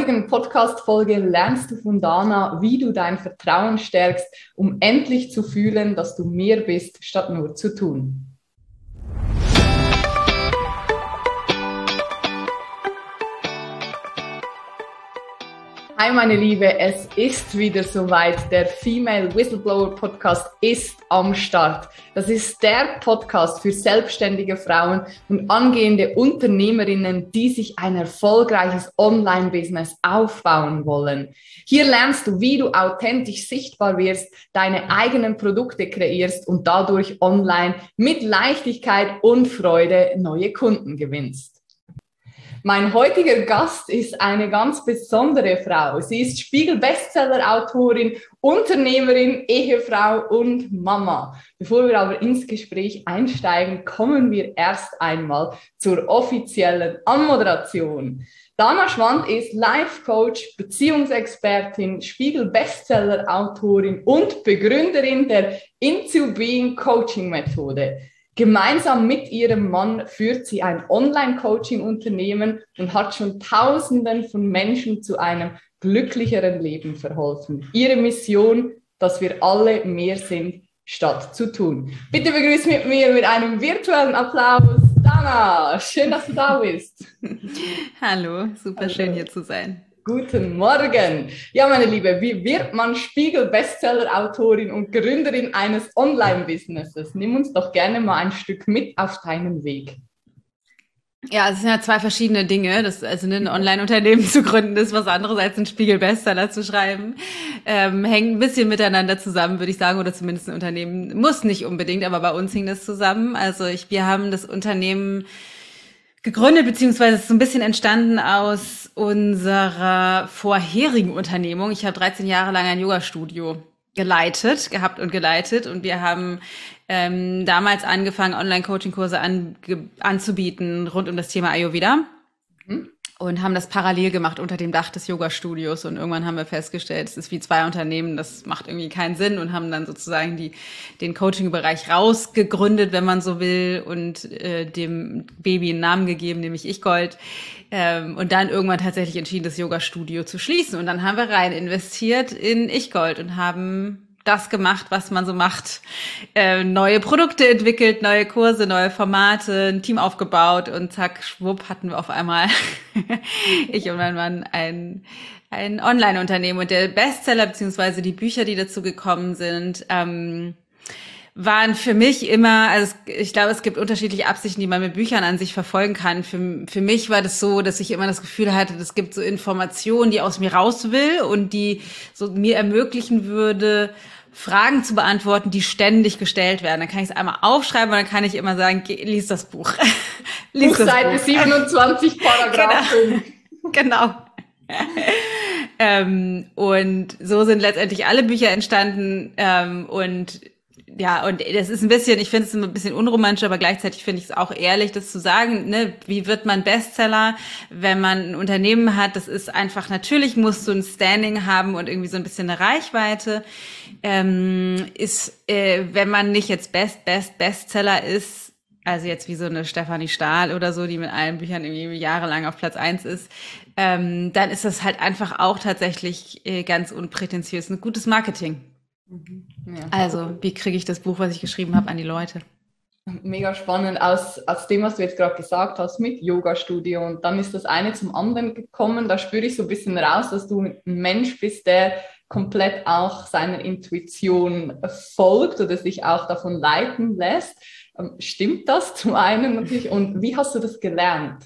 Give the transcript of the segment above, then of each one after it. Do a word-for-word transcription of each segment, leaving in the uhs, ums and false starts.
heutigen Podcast-Folge lernst du von Dana, wie du dein Vertrauen stärkst, um endlich zu fühlen, dass du mehr bist, statt nur zu tun. Hi meine Liebe, es ist wieder soweit. Der Female Whistleblower Podcast ist am Start. Das ist der Podcast für selbstständige Frauen und angehende Unternehmerinnen, die sich ein erfolgreiches Online-Business aufbauen wollen. Hier lernst du, wie du authentisch sichtbar wirst, deine eigenen Produkte kreierst und dadurch online mit Leichtigkeit und Freude neue Kunden gewinnst. Mein heutiger Gast ist eine ganz besondere Frau. Sie ist Spiegel-Bestseller-Autorin, Unternehmerin, Ehefrau und Mama. Bevor wir aber ins Gespräch einsteigen, kommen wir erst einmal zur offiziellen Anmoderation. Dana Schwand ist Life-Coach, Beziehungsexpertin, Spiegel-Bestseller-Autorin und Begründerin der Into Being Coaching-Methode. Gemeinsam mit ihrem Mann führt sie ein Online-Coaching-Unternehmen und hat schon Tausenden von Menschen zu einem glücklicheren Leben verholfen. Ihre Mission, dass wir alle mehr sind, statt zu tun. Bitte begrüß mit mir mit einem virtuellen Applaus Dana. Schön, dass du da bist. Hallo, super Hallo. Schön hier zu sein. Guten Morgen. Ja, meine Liebe, wie wird man Spiegel-Bestseller-Autorin und Gründerin eines Online-Businesses? Nimm uns doch gerne mal ein Stück mit auf deinen Weg. Ja, es sind ja zwei verschiedene Dinge. Das, also ein Online-Unternehmen zu gründen ist was anderes als einen Spiegel-Bestseller zu schreiben. Ähm, hängt ein bisschen miteinander zusammen, würde ich sagen, oder zumindest ein Unternehmen muss nicht unbedingt, aber bei uns hing das zusammen. Also ich, wir haben das Unternehmen gegründet, beziehungsweise es ist so ein bisschen entstanden aus unserer vorherigen Unternehmung. Ich habe dreizehn Jahre lang ein Yoga-Studio geleitet, gehabt und geleitet und wir haben ähm, damals angefangen, Online-Coaching-Kurse an, anzubieten rund um das Thema Ayurveda. Mhm. Und haben das parallel gemacht unter dem Dach des Yoga-Studios. Und irgendwann haben wir festgestellt, es ist wie zwei Unternehmen, das macht irgendwie keinen Sinn und haben dann sozusagen die den Coaching-Bereich rausgegründet, wenn man so will, und äh, dem Baby einen Namen gegeben, nämlich ichgold. Ähm, und dann irgendwann tatsächlich entschieden, das Yoga-Studio zu schließen. Und dann haben wir rein investiert in ichgold und haben das gemacht, was man so macht, äh, neue Produkte entwickelt, neue Kurse, neue Formate, ein Team aufgebaut und zack, schwupp, hatten wir auf einmal, ich und mein Mann, ein, ein Online-Unternehmen. Und der Bestseller, beziehungsweise die Bücher, die dazu gekommen sind, ähm, waren für mich immer, also ich glaube, es gibt unterschiedliche Absichten, die man mit Büchern an sich verfolgen kann. Für, für mich war das so, dass ich immer das Gefühl hatte, es gibt so Informationen, die aus mir raus will und die so mir ermöglichen würde, Fragen zu beantworten, die ständig gestellt werden. Dann kann ich es einmal aufschreiben und dann kann ich immer sagen, geh, lies das Buch. lies Buchseite das Buch. siebenundzwanzig, Paragraph fünf. Genau. ähm, und so sind letztendlich alle Bücher entstanden. Ähm, und ja, und das ist ein bisschen, ich finde es ein bisschen unromantisch, aber gleichzeitig finde ich es auch ehrlich, das zu sagen, ne, wie wird man Bestseller, wenn man ein Unternehmen hat, das ist einfach, natürlich musst du ein Standing haben und irgendwie so ein bisschen eine Reichweite, ähm, ist, äh, wenn man nicht jetzt Best, Best, Bestseller ist, also jetzt wie so eine Stefanie Stahl oder so, die mit allen Büchern irgendwie jahrelang auf Platz eins ist, ähm, dann ist das halt einfach auch tatsächlich äh, ganz unprätentiös, ein gutes Marketing. Ja. Also, wie kriege ich das Buch, was ich geschrieben habe, an die Leute? Mega spannend, aus, aus dem, was du jetzt gerade gesagt hast, mit Yoga-Studio. Und dann ist das eine zum anderen gekommen. Da spüre ich so ein bisschen raus, dass du ein Mensch bist, der komplett auch seiner Intuition folgt oder sich auch davon leiten lässt. Stimmt das zum einen natürlich? Und wie hast du das gelernt?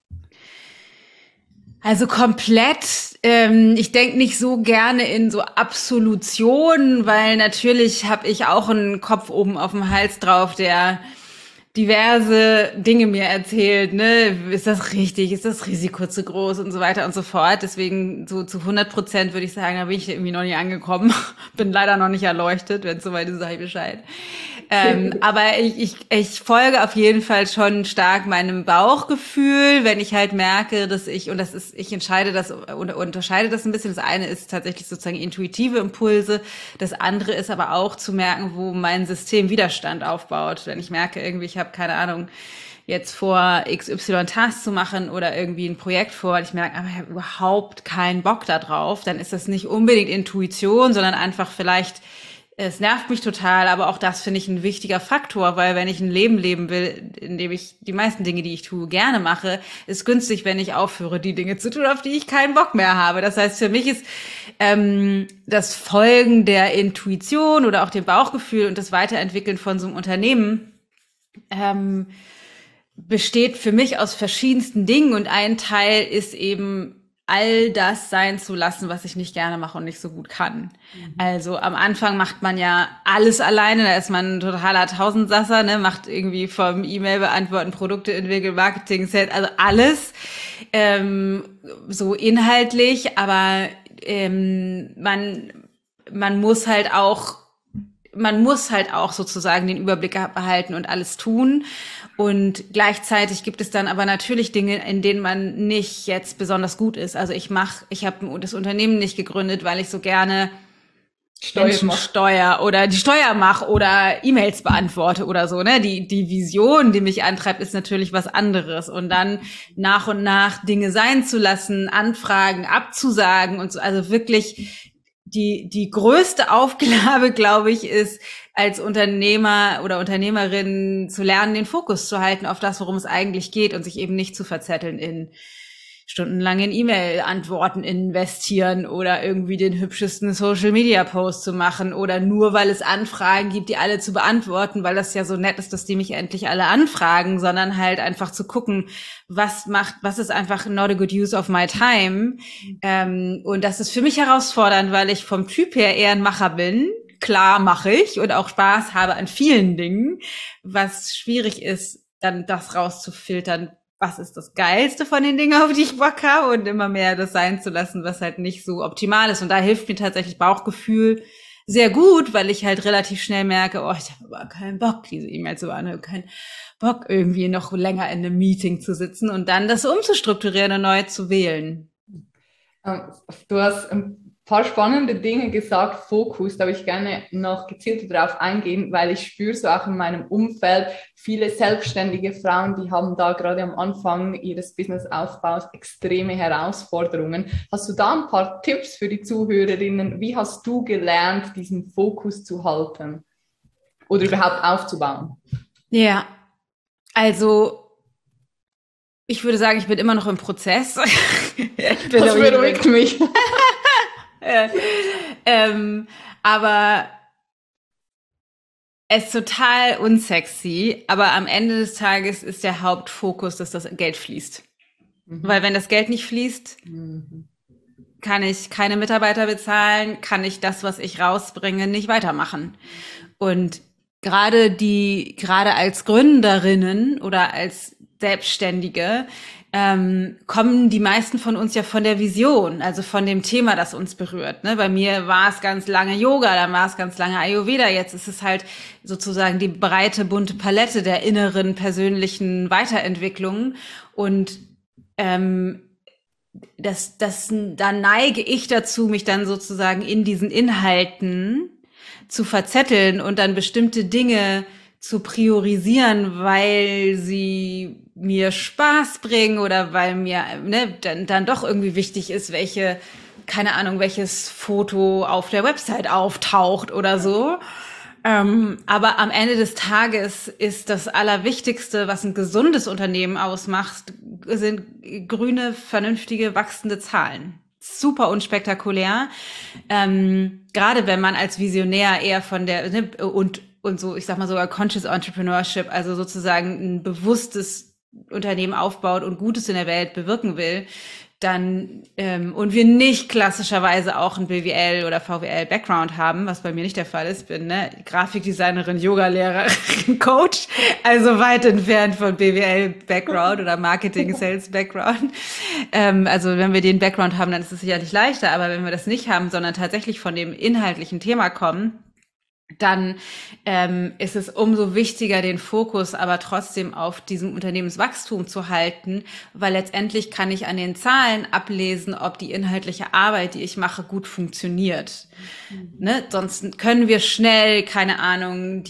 Also komplett, ähm, ich denke nicht so gerne in so Absolutionen, weil natürlich habe ich auch einen Kopf oben auf dem Hals drauf, der diverse Dinge mir erzählt, ne, ist das richtig, ist das Risiko zu groß und so weiter und so fort. Deswegen so zu hundert Prozent würde ich sagen, da bin ich irgendwie noch nicht angekommen. Bin leider noch nicht erleuchtet, wenn es soweit ist, sage ich Bescheid. Ähm, aber ich, ich, ich folge auf jeden Fall schon stark meinem Bauchgefühl, wenn ich halt merke, dass ich, und das ist, ich entscheide das und unterscheide das ein bisschen. Das eine ist tatsächlich sozusagen intuitive Impulse. Das andere ist aber auch zu merken, wo mein System Widerstand aufbaut. Wenn ich merke, irgendwie, ich habe keine Ahnung, jetzt vor, X Y-Tasks zu machen oder irgendwie ein Projekt vor, und ich merke, aber ich habe überhaupt keinen Bock da drauf, dann ist das nicht unbedingt Intuition, sondern einfach vielleicht, es nervt mich total, aber auch das finde ich ein wichtiger Faktor, weil wenn ich ein Leben leben will, in dem ich die meisten Dinge, die ich tue, gerne mache, ist günstig, wenn ich aufhöre, die Dinge zu tun, auf die ich keinen Bock mehr habe. Das heißt, für mich ist ähm, das Folgen der Intuition oder auch dem Bauchgefühl und das Weiterentwickeln von so einem Unternehmen ähm, besteht für mich aus verschiedensten Dingen, und ein Teil ist eben all das sein zu lassen, was ich nicht gerne mache und nicht so gut kann. Mhm. Also am Anfang macht man ja alles alleine, da ist man ein totaler Tausendsasser, ne, macht irgendwie vom E-Mail beantworten, Produkte entwickeln, Marketing, Set, also alles ähm, so inhaltlich, aber ähm, man man muss halt auch man muss halt auch sozusagen den Überblick behalten und alles tun. Und gleichzeitig gibt es dann aber natürlich Dinge, in denen man nicht jetzt besonders gut ist. Also ich mache, ich habe das Unternehmen nicht gegründet, weil ich so gerne Steuer oder die Steuer mache oder E-Mails beantworte oder so, ne? Die, die Vision, die mich antreibt, ist natürlich was anderes. Und dann nach und nach Dinge sein zu lassen, Anfragen abzusagen und so, also wirklich die, die größte Aufgabe, glaube ich, ist, als Unternehmer oder Unternehmerin zu lernen, den Fokus zu halten auf das, worum es eigentlich geht, und sich eben nicht zu verzetteln in stundenlangen E-Mail-Antworten investieren oder irgendwie den hübschesten Social-Media-Post zu machen oder nur, weil es Anfragen gibt, die alle zu beantworten, weil das ja so nett ist, dass die mich endlich alle anfragen, sondern halt einfach zu gucken, was macht, was ist einfach not a good use of my time. Ähm, und das ist für mich herausfordernd, weil ich vom Typ her eher ein Macher bin. Klar mache ich und auch Spaß habe an vielen Dingen, was schwierig ist, dann das rauszufiltern, was ist das Geilste von den Dingen, auf die ich Bock habe, und immer mehr das sein zu lassen, was halt nicht so optimal ist. Und da hilft mir tatsächlich Bauchgefühl sehr gut, weil ich halt relativ schnell merke, oh, ich habe aber keinen Bock, diese E-Mail zu beantworten, keinen Bock, irgendwie noch länger in einem Meeting zu sitzen und dann das umzustrukturieren und neu zu wählen. Du hast ein paar spannende Dinge gesagt, Fokus, da würde ich gerne noch gezielter darauf eingehen, weil ich spüre so auch in meinem Umfeld viele selbstständige Frauen, die haben da gerade am Anfang ihres Businessaufbaus extreme Herausforderungen. Hast du da ein paar Tipps für die Zuhörerinnen? Wie hast du gelernt, diesen Fokus zu halten oder überhaupt aufzubauen? Ja, also ich würde sagen, ich bin immer noch im Prozess. Das beruhigt mich. äh, ähm, aber es ist total unsexy, aber am Ende des Tages ist der Hauptfokus, dass das Geld fließt. Mhm. Weil wenn das Geld nicht fließt, mhm. kann ich keine Mitarbeiter bezahlen, kann ich das, was ich rausbringe, nicht weitermachen. Und gerade die, gerade als Gründerinnen oder als Selbstständige, ähm, kommen die meisten von uns ja von der Vision, also von dem Thema, das uns berührt. Ne? Bei mir war es ganz lange Yoga, dann war es ganz lange Ayurveda, jetzt ist es halt sozusagen die breite, bunte Palette der inneren persönlichen Weiterentwicklung. Und ähm, das, das, da neige ich dazu, mich dann sozusagen in diesen Inhalten zu verzetteln und dann bestimmte Dinge zu priorisieren, weil sie mir Spaß bringen oder weil mir ne, dann, dann doch irgendwie wichtig ist, welche, keine Ahnung, welches Foto auf der Website auftaucht oder so. Ähm, aber am Ende des Tages ist das Allerwichtigste, was ein gesundes Unternehmen ausmacht, sind grüne, vernünftige, wachsende Zahlen. Super unspektakulär. Ähm, gerade wenn man als Visionär eher von der ne, und und so, ich sag mal sogar Conscious Entrepreneurship, also sozusagen ein bewusstes Unternehmen aufbaut und Gutes in der Welt bewirken will, dann ähm, und wir nicht klassischerweise auch ein B W L oder V W L Background haben, was bei mir nicht der Fall ist, bin ne Grafikdesignerin, Yogalehrerin, Coach, also weit entfernt von B W L Background oder Marketing Sales Background. Ähm, also wenn wir den Background haben, dann ist es sicherlich leichter, aber wenn wir das nicht haben, sondern tatsächlich von dem inhaltlichen Thema kommen, dann ähm, ist es umso wichtiger, den Fokus aber trotzdem auf diesem Unternehmenswachstum zu halten, weil letztendlich kann ich an den Zahlen ablesen, ob die inhaltliche Arbeit, die ich mache, gut funktioniert. Mhm. Ne? Sonst können wir schnell, keine Ahnung, die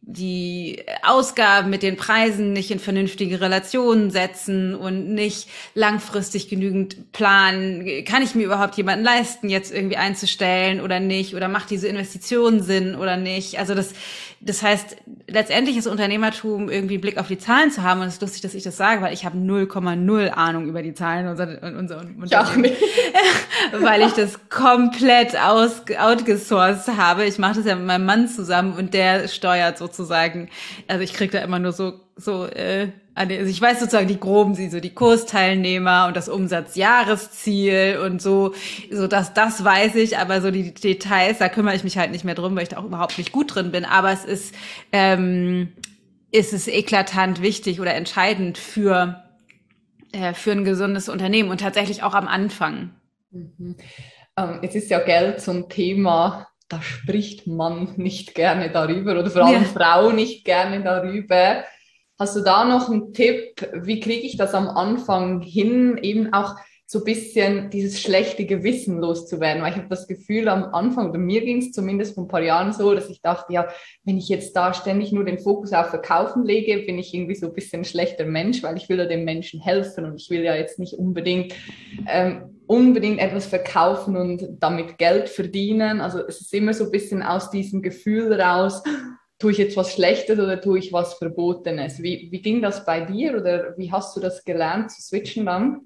die Ausgaben mit den Preisen nicht in vernünftige Relationen setzen und nicht langfristig genügend planen. Kann ich mir überhaupt jemanden leisten, jetzt irgendwie einzustellen oder nicht? Oder macht diese Investition Sinn oder nicht? Also das, das heißt, letztendlich ist Unternehmertum irgendwie einen Blick auf die Zahlen zu haben. Und es ist lustig, dass ich das sage, weil ich habe null Komma null Ahnung über die Zahlen unserer, unserer Unternehmen. Ich auch nicht. Weil ich das komplett aus, outgesourced habe. Ich mache das ja mit meinem Mann zusammen und der steuert sozusagen, also ich kriege da immer nur so, so, äh, also ich weiß sozusagen die groben, so die Kursteilnehmer und das Umsatzjahresziel und so, so dass das weiß ich, aber so die Details, da kümmere ich mich halt nicht mehr drum, weil ich da auch überhaupt nicht gut drin bin. Aber es ist, ähm, ist es eklatant wichtig oder entscheidend für, äh, für ein gesundes Unternehmen und tatsächlich auch am Anfang. Mhm. Ähm, jetzt ist ja Geld so ein Thema, da spricht man nicht gerne darüber oder vor allem ja. Frau nicht gerne darüber. Hast du da noch einen Tipp, wie kriege ich das am Anfang hin, eben auch so ein bisschen dieses schlechte Gewissen loszuwerden? Weil ich habe das Gefühl am Anfang, oder mir ging es zumindest vor ein paar Jahren so, dass ich dachte, ja, wenn ich jetzt da ständig nur den Fokus auf Verkaufen lege, bin ich irgendwie so ein bisschen ein schlechter Mensch, weil ich will ja den Menschen helfen und ich will ja jetzt nicht unbedingt ähm, unbedingt etwas verkaufen und damit Geld verdienen. Also es ist immer so ein bisschen aus diesem Gefühl raus, tue ich jetzt was Schlechtes oder tue ich was Verbotenes? Wie, wie ging das bei dir oder wie hast du das gelernt zu switchen dann?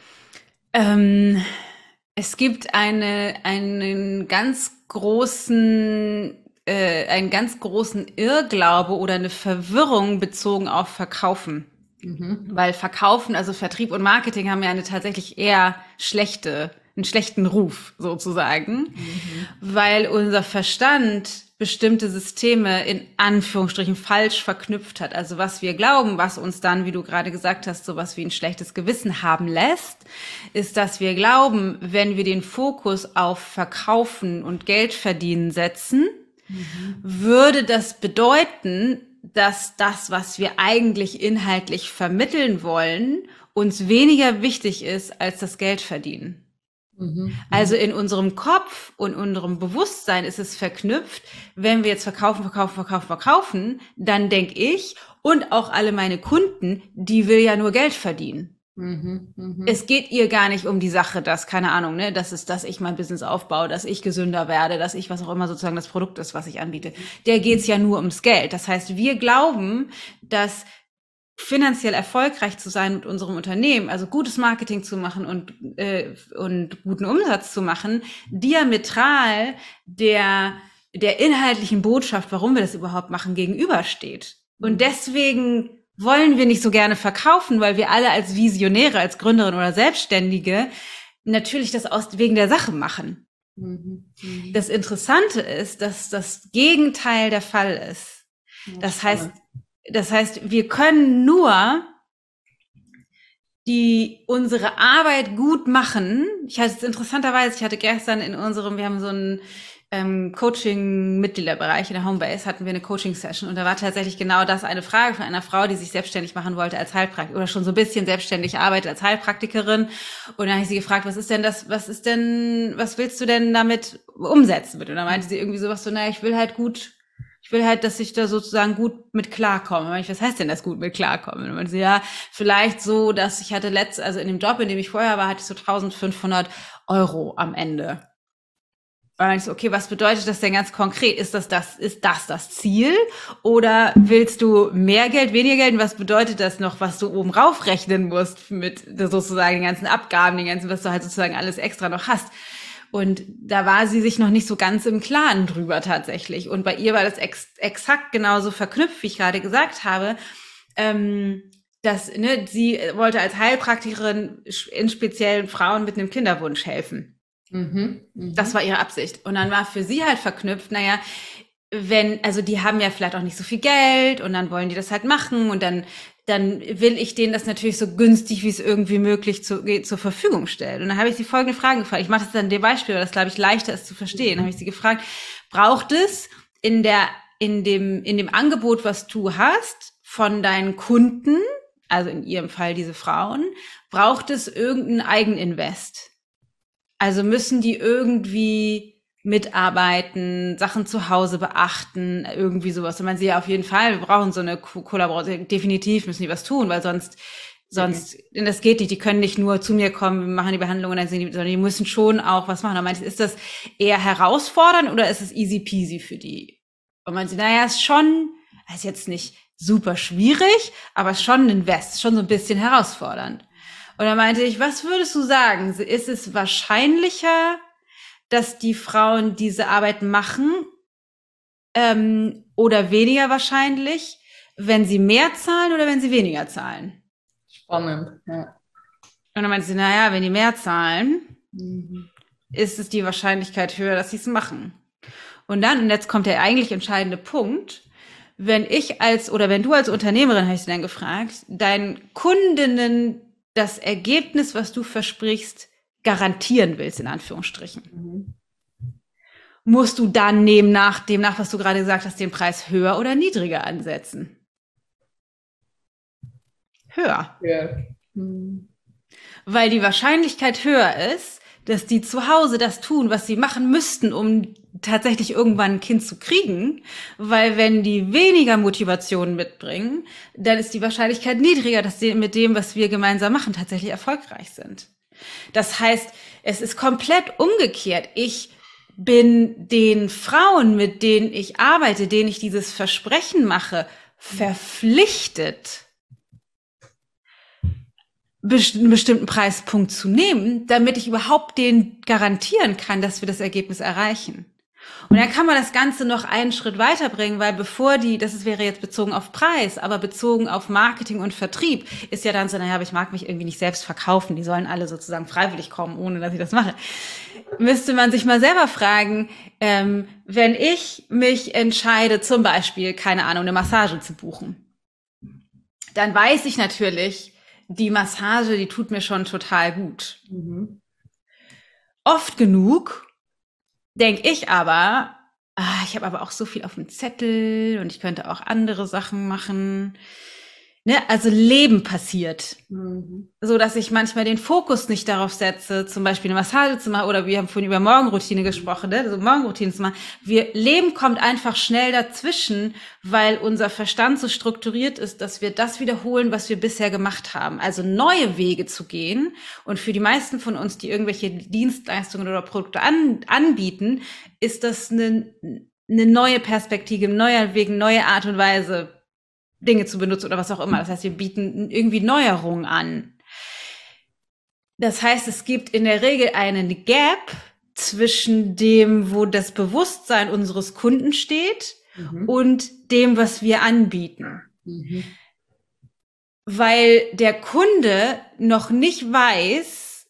Ähm, es gibt eine, einen ganz großen, äh, einen ganz großen Irrglaube oder eine Verwirrung bezogen auf Verkaufen. Mhm. Weil Verkaufen, also Vertrieb und Marketing haben ja eine tatsächlich eher schlechte, einen schlechten Ruf sozusagen, mhm. weil unser Verstand bestimmte Systeme in Anführungsstrichen falsch verknüpft hat. Also was wir glauben, was uns dann, wie du gerade gesagt hast, sowas wie ein schlechtes Gewissen haben lässt, ist, dass wir glauben, wenn wir den Fokus auf Verkaufen und Geld verdienen setzen, mhm. würde das bedeuten, dass das, was wir eigentlich inhaltlich vermitteln wollen, uns weniger wichtig ist als das Geld verdienen. Mhm. Also in unserem Kopf und unserem Bewusstsein ist es verknüpft, wenn wir jetzt verkaufen, verkaufen, verkaufen, verkaufen, dann denke ich und auch alle meine Kunden, die will ja nur Geld verdienen. Mhm, mh. Es geht ihr gar nicht um die Sache, dass, keine Ahnung, ne, das ist, dass ich mein Business aufbaue, dass ich gesünder werde, dass ich was auch immer sozusagen das Produkt ist, was ich anbiete. Der geht's ja nur ums Geld. Das heißt, wir glauben, dass finanziell erfolgreich zu sein mit unserem Unternehmen, also gutes Marketing zu machen und äh, und guten Umsatz zu machen, diametral der der inhaltlichen Botschaft, warum wir das überhaupt machen, gegenübersteht. Und deswegen wollen wir nicht so gerne verkaufen, weil wir alle als Visionäre, als Gründerin oder Selbstständige natürlich das aus wegen der Sache machen. Mhm. Mhm. Das Interessante ist, dass das Gegenteil der Fall ist. Das heißt, Das heißt, wir können nur die unsere Arbeit gut machen. Ich hatte es interessanterweise, ich hatte gestern in unserem, wir haben so einen ähm, Coaching-Mitgliederbereich in der Homebase, hatten wir eine Coaching-Session und da war tatsächlich genau das eine Frage von einer Frau, die sich selbstständig machen wollte als Heilpraktikerin oder schon so ein bisschen selbstständig arbeitet als Heilpraktikerin. Und dann habe ich sie gefragt, was ist denn das, was ist denn, was willst du denn damit umsetzen? Und dann meinte sie irgendwie sowas so, naja, ich will halt gut Ich will halt, dass ich da sozusagen gut mit klarkomme. Was heißt denn das gut mit klarkommen? Und man so, ja, vielleicht so, dass ich hatte letzt, also in dem Job, in dem ich vorher war, hatte ich so eintausendfünfhundert Euro am Ende. Und dann ich so, okay, was bedeutet das denn ganz konkret? Ist das das, ist das das Ziel? Oder willst du mehr Geld, weniger Geld? Und was bedeutet das noch, was du oben raufrechnen musst mit sozusagen den ganzen Abgaben, den ganzen, was du halt sozusagen alles extra noch hast? Und da war sie sich noch nicht so ganz im Klaren drüber tatsächlich. Und bei ihr war das ex- exakt genauso verknüpft, wie ich gerade gesagt habe, ähm, dass ne, sie wollte als Heilpraktikerin in speziellen Frauen mit einem Kinderwunsch helfen. Mhm, mh. Das war ihre Absicht. Und dann war für sie halt verknüpft, naja, wenn, also die haben ja vielleicht auch nicht so viel Geld und dann wollen die das halt machen und dann dann will ich denen das natürlich so günstig, wie es irgendwie möglich zu, zur Verfügung stellen. Und dann habe ich sie folgende Fragen gefragt. Ich mache das dann in dem Beispiel, weil das, glaube ich, leichter ist zu verstehen. Dann habe ich sie gefragt, braucht es in der, in dem, in dem Angebot, was du hast, von deinen Kunden, also in ihrem Fall diese Frauen, braucht es irgendeinen Eigeninvest? Also müssen die irgendwie mitarbeiten, Sachen zu Hause beachten, irgendwie sowas. Und man sieht ja auf jeden Fall, wir brauchen so eine Ko- Kollaboration, definitiv müssen die was tun, weil sonst, sonst, denn das geht nicht, die können nicht nur zu mir kommen, wir machen die Behandlung und dann sind die, sondern die müssen schon auch was machen. Und meinte, ist das eher herausfordernd oder ist es easy peasy für die? Und man sieht, naja, ist schon, ist jetzt nicht super schwierig, aber schon ein Invest, schon so ein bisschen herausfordernd. Und dann meinte ich, was würdest du sagen? Ist es wahrscheinlicher, dass die Frauen diese Arbeit machen ähm, oder weniger wahrscheinlich, wenn sie mehr zahlen oder wenn sie weniger zahlen? Spannend, ja. Und dann meinte sie, naja, wenn die mehr zahlen, Mhm. ist es die Wahrscheinlichkeit höher, dass sie es machen. Und dann, und jetzt kommt der eigentlich entscheidende Punkt, wenn ich als, oder wenn du als Unternehmerin, habe ich sie dann gefragt, deinen Kundinnen das Ergebnis, was du versprichst, garantieren willst, in Anführungsstrichen, Mhm. musst du dann neben nach dem nach, was du gerade gesagt hast, den Preis höher oder niedriger ansetzen? Höher. Ja. Mhm. Weil die Wahrscheinlichkeit höher ist, dass die zu Hause das tun, was sie machen müssten, um tatsächlich irgendwann ein Kind zu kriegen. Weil wenn die weniger Motivation mitbringen, dann ist die Wahrscheinlichkeit niedriger, dass sie mit dem, was wir gemeinsam machen, tatsächlich erfolgreich sind. Das heißt, es ist komplett umgekehrt. Ich bin den Frauen, mit denen ich arbeite, denen ich dieses Versprechen mache, verpflichtet, einen bestimmten Preispunkt zu nehmen, damit ich überhaupt denen garantieren kann, dass wir das Ergebnis erreichen. Und dann kann man das Ganze noch einen Schritt weiterbringen, weil bevor die, das wäre jetzt bezogen auf Preis, aber bezogen auf Marketing und Vertrieb, ist ja dann so, naja, aber ich mag mich irgendwie nicht selbst verkaufen, die sollen alle sozusagen freiwillig kommen, ohne dass ich das mache. Müsste man sich mal selber fragen, ähm, wenn ich mich entscheide, zum Beispiel, keine Ahnung, eine Massage zu buchen, dann weiß ich natürlich, die Massage, die tut mir schon total gut. Mhm. Oft genug denke ich aber, ah, ich habe aber auch so viel auf dem Zettel und ich könnte auch andere Sachen machen. Ne? Also Leben passiert. Mhm. So dass ich manchmal den Fokus nicht darauf setze, zum Beispiel eine Massage zu machen, oder wir haben vorhin über Morgenroutine gesprochen, ne? Also Morgenroutine zu machen. Wir, Leben kommt einfach schnell dazwischen, weil unser Verstand so strukturiert ist, dass wir das wiederholen, was wir bisher gemacht haben. Also neue Wege zu gehen. Und für die meisten von uns, die irgendwelche Dienstleistungen oder Produkte an, anbieten, ist das eine, eine neue Perspektive, ein neuer Weg, eine neue Art und Weise, Dinge zu benutzen oder was auch immer. Das heißt, wir bieten irgendwie Neuerungen an. Das heißt, es gibt in der Regel einen Gap zwischen dem, wo das Bewusstsein unseres Kunden steht, mhm. und dem, was wir anbieten. Mhm. Weil der Kunde noch nicht weiß,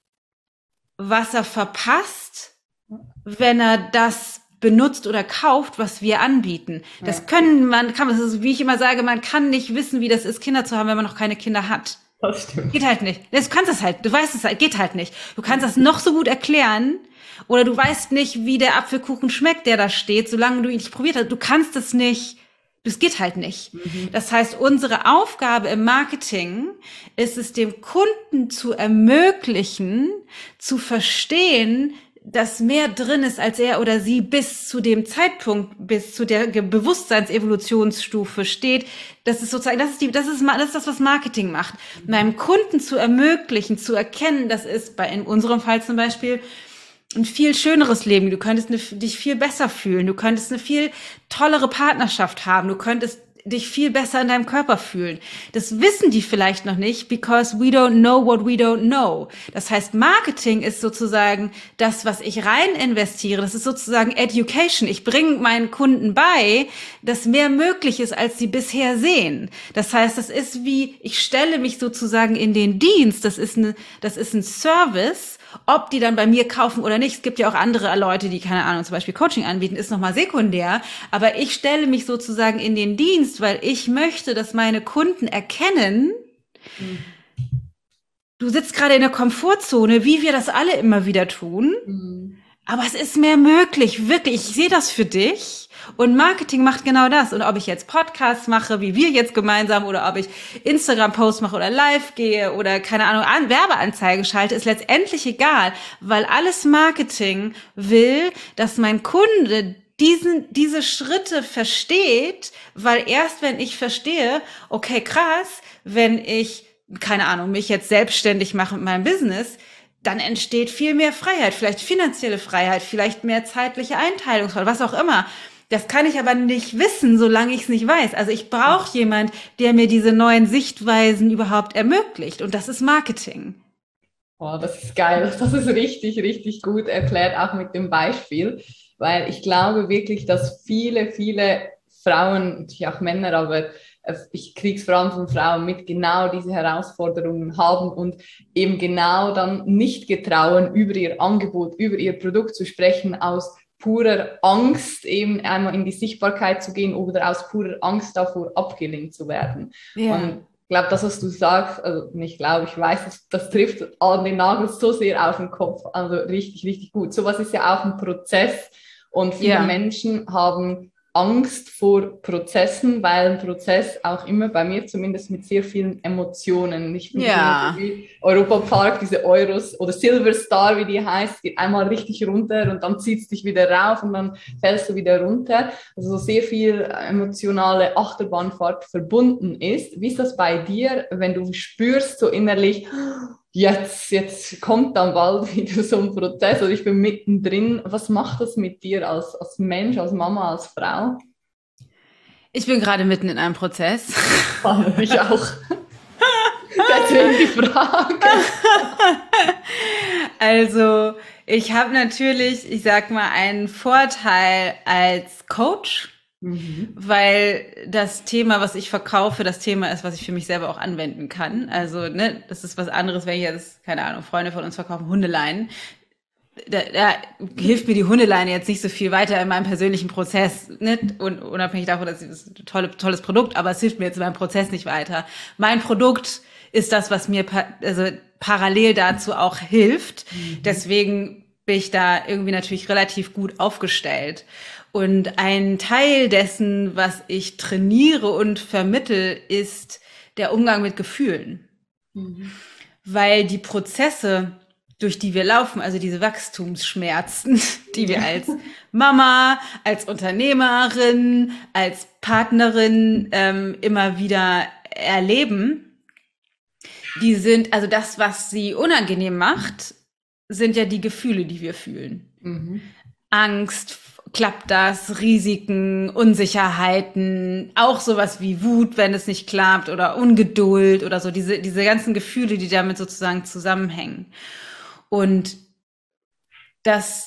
was er verpasst, wenn er das benutzt oder kauft, was wir anbieten. Das können man, kann, das ist, wie ich immer sage, man kann nicht wissen, wie das ist, Kinder zu haben, wenn man noch keine Kinder hat. Das stimmt. Geht halt nicht. Du kannst es halt, du weißt es halt, geht halt nicht. Du kannst das noch so gut erklären, oder du weißt nicht, wie der Apfelkuchen schmeckt, der da steht, solange du ihn nicht probiert hast. Du kannst es nicht. Das geht halt nicht. Mhm. Das heißt, unsere Aufgabe im Marketing ist es, dem Kunden zu ermöglichen, zu verstehen, dass mehr drin ist, als er oder sie bis zu dem Zeitpunkt, bis zu der Bewusstseinsevolutionsstufe steht. Das ist sozusagen, das ist die, das ist, das ist das, was Marketing macht. Meinem Kunden zu ermöglichen, zu erkennen, das ist bei, in unserem Fall zum Beispiel, ein viel schöneres Leben. Du könntest eine, dich viel besser fühlen. Du könntest eine viel tollere Partnerschaft haben. Du könntest dich viel besser in deinem Körper fühlen. Das wissen die vielleicht noch nicht, because we don't know what we don't know. Das heißt, Marketing ist sozusagen das, was ich rein investiere. Das ist sozusagen Education. Ich bringe meinen Kunden bei, dass mehr möglich ist, als sie bisher sehen. Das heißt, das ist wie, ich stelle mich sozusagen in den Dienst. Das ist eine, das ist ein Service. Ob die dann bei mir kaufen oder nicht, es gibt ja auch andere Leute, die, keine Ahnung, zum Beispiel Coaching anbieten, ist nochmal sekundär, aber ich stelle mich sozusagen in den Dienst, weil ich möchte, dass meine Kunden erkennen, mhm. du sitzt gerade in der Komfortzone, wie wir das alle immer wieder tun, mhm. Aber es ist mehr möglich, wirklich. Ich sehe das für dich. Und Marketing macht genau das. Und ob ich jetzt Podcasts mache, wie wir jetzt gemeinsam, oder ob ich Instagram-Posts mache oder live gehe oder, keine Ahnung, an Werbeanzeigen schalte, ist letztendlich egal. Weil alles Marketing will, dass mein Kunde diesen, diese Schritte versteht, weil erst wenn ich verstehe, okay, krass, wenn ich, keine Ahnung, mich jetzt selbstständig mache mit meinem Business, dann entsteht viel mehr Freiheit, vielleicht finanzielle Freiheit, vielleicht mehr zeitliche Einteilungsfreiheit, was auch immer. Das kann ich aber nicht wissen, solange ich es nicht weiß. Also ich brauche jemand, der mir diese neuen Sichtweisen überhaupt ermöglicht. Und das ist Marketing. Oh, das ist geil. Das ist richtig, richtig gut erklärt, auch mit dem Beispiel. Weil ich glaube wirklich, dass viele, viele Frauen, natürlich auch Männer, aber ich kriege es vor allem von Frauen mit, genau diese Herausforderungen haben und eben genau dann nicht getrauen, über ihr Angebot, über ihr Produkt zu sprechen, aus purer Angst eben einmal in die Sichtbarkeit zu gehen oder aus purer Angst davor abgelehnt zu werden. Ja. Und ich glaube, das, was du sagst, also nicht glaube, ich weiß, das, das trifft an den Nagel so sehr auf den Kopf, also richtig, richtig gut. Sowas ist ja auch ein Prozess und viele Ja. Menschen haben Angst vor Prozessen, weil ein Prozess auch immer bei mir zumindest mit sehr vielen Emotionen, ich finde Ja. wie Europa-Park, diese Euros oder Silver Star, wie die heißt, geht einmal richtig runter und dann zieht es dich wieder rauf und dann fällst du wieder runter. Also so sehr viel emotionale Achterbahnfahrt verbunden ist. Wie ist das bei dir, wenn du spürst so innerlich, Jetzt, jetzt kommt dann bald wieder so ein Prozess, also ich bin mittendrin. Was macht das mit dir als, als Mensch, als Mama, als Frau? Ich bin gerade mitten in einem Prozess. Oh, ich auch. Deswegen die Frage. Also, ich habe natürlich, ich sag mal, einen Vorteil als Coach, mhm. weil das Thema, was ich verkaufe, das Thema ist, was ich für mich selber auch anwenden kann. Also, ne, das ist was anderes, wenn ich jetzt, keine Ahnung, Freunde von uns verkaufen Hundeleinen. Da, da hilft mir die Hundeleine jetzt nicht so viel weiter in meinem persönlichen Prozess, ne? Und unabhängig davon, dass es ein tolle, tolles Produkt, aber es hilft mir jetzt in meinem Prozess nicht weiter. Mein Produkt ist das, was mir pa- also parallel dazu auch hilft. Mhm. Deswegen bin ich da irgendwie natürlich relativ gut aufgestellt. Und ein Teil dessen, was ich trainiere und vermittel, ist der Umgang mit Gefühlen. Mhm. Weil die Prozesse, durch die wir laufen, also diese Wachstumsschmerzen, die wir als Mama, als Unternehmerin, als Partnerin ähm, immer wieder erleben, die sind, also das, was sie unangenehm macht, sind ja die Gefühle, die wir fühlen. Mhm. Angst, klappt das, Risiken, Unsicherheiten, auch sowas wie Wut, wenn es nicht klappt, oder Ungeduld oder so, diese, diese ganzen Gefühle, die damit sozusagen zusammenhängen. Und das,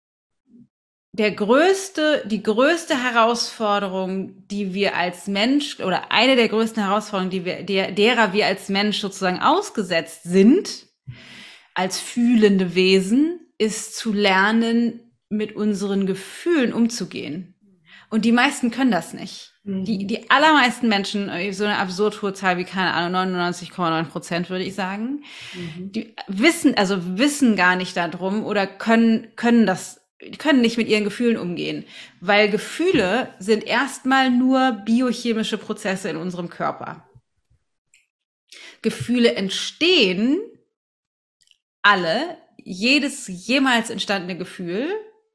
der größte, die größte Herausforderung, die wir als Mensch, oder eine der größten Herausforderungen, die wir, der, derer wir als Mensch sozusagen ausgesetzt sind, als fühlende Wesen, ist zu lernen, mit unseren Gefühlen umzugehen. Und die meisten können das nicht. Mhm. Die, die allermeisten Menschen, so eine absurd hohe Zahl wie, keine Ahnung, neunundneunzig Komma neun Prozent würde ich sagen, mhm. die wissen, also wissen gar nicht darum oder können, können das, können nicht mit ihren Gefühlen umgehen. Weil Gefühle sind erstmal nur biochemische Prozesse in unserem Körper. Gefühle entstehen alle, jedes jemals entstandene Gefühl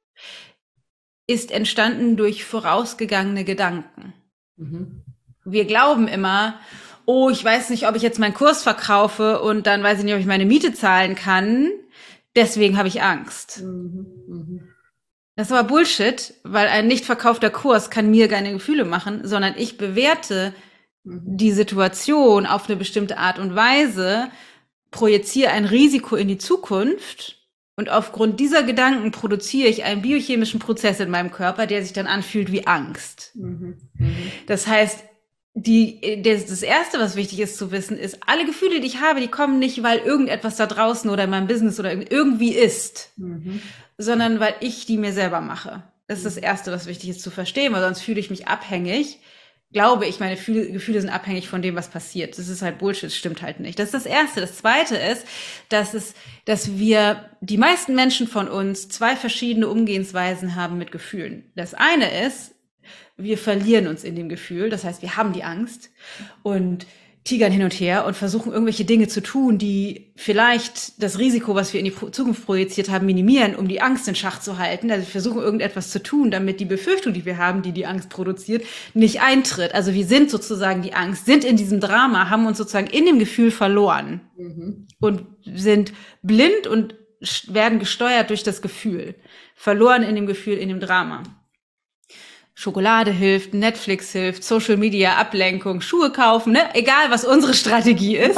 ist entstanden durch vorausgegangene Gedanken. Mhm. Wir glauben immer, oh, ich weiß nicht, ob ich jetzt meinen Kurs verkaufe und dann weiß ich nicht, ob ich meine Miete zahlen kann, deswegen habe ich Angst. Mhm. Mhm. Das ist aber Bullshit, weil ein nicht verkaufter Kurs kann mir keine Gefühle machen, sondern ich bewerte mhm. die Situation auf eine bestimmte Art und Weise, projiziere ein Risiko in die Zukunft und aufgrund dieser Gedanken produziere ich einen biochemischen Prozess in meinem Körper, der sich dann anfühlt wie Angst. Mhm. Mhm. Das heißt, die, das, das Erste, was wichtig ist zu wissen, ist, alle Gefühle, die ich habe, die kommen nicht, weil irgendetwas da draußen oder in meinem Business oder irgendwie ist, mhm. sondern weil ich die mir selber mache. Das ist das Erste, was wichtig ist zu verstehen, weil sonst fühle ich mich abhängig glaube ich, meine Gefühle, Gefühle sind abhängig von dem, was passiert. Das ist halt Bullshit, das stimmt halt nicht. Das ist das Erste. Das Zweite ist, dass es, dass wir, die meisten Menschen von uns, zwei verschiedene Umgehensweisen haben mit Gefühlen. Das eine ist, wir verlieren uns in dem Gefühl. Das heißt, wir haben die Angst und tigern hin und her und versuchen irgendwelche Dinge zu tun, die vielleicht das Risiko, was wir in die Zukunft projiziert haben, minimieren, um die Angst in Schach zu halten. Also wir versuchen irgendetwas zu tun, damit die Befürchtung, die wir haben, die die Angst produziert, nicht eintritt. Also wir sind sozusagen die Angst, sind in diesem Drama, haben uns sozusagen in dem Gefühl verloren mhm. und sind blind und werden gesteuert durch das Gefühl. Verloren in dem Gefühl, in dem Drama. Schokolade hilft, Netflix hilft, Social Media, Ablenkung, Schuhe kaufen, ne? Egal, was unsere Strategie ist.